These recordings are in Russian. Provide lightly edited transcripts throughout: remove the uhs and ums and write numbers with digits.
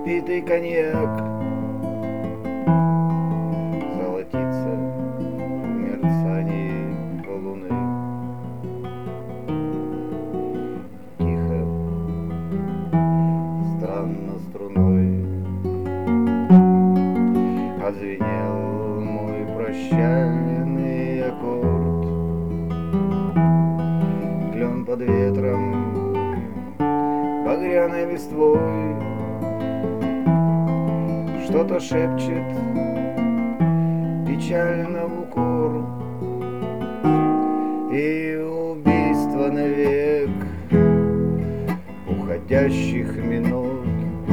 недопитый коньяк золотится в мерцании луны. Тихо, странно струной отзвенел мой прощальный аккорд. Клен под ветром, багряной листвой что-то шепчет печально в укор. И убийство навек уходящих минут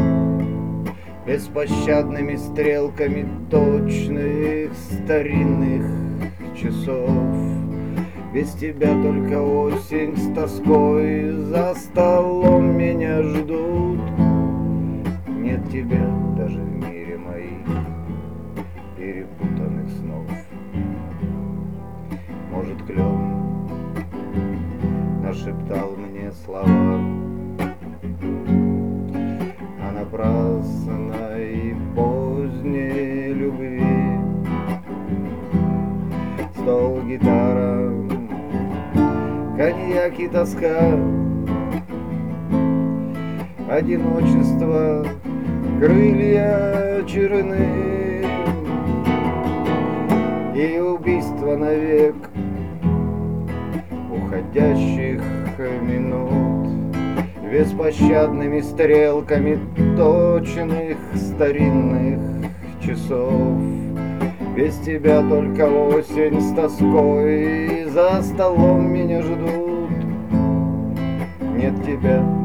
беспощадными стрелками точных старинных часов. Без тебя только осень с тоской, за столом меня ждут. Нет тебя даже в мире моих перепутанных снов. Может, клен нашептал мне слова о напрасной поздней любви. Стол, гитара, коньяк и тоска, одиночество, крылья черны и убийство навек уходящих минут беспощадными стрелками точных старинных часов. Без тебя только осень с тоской, за столом меня ждут. Нет тебя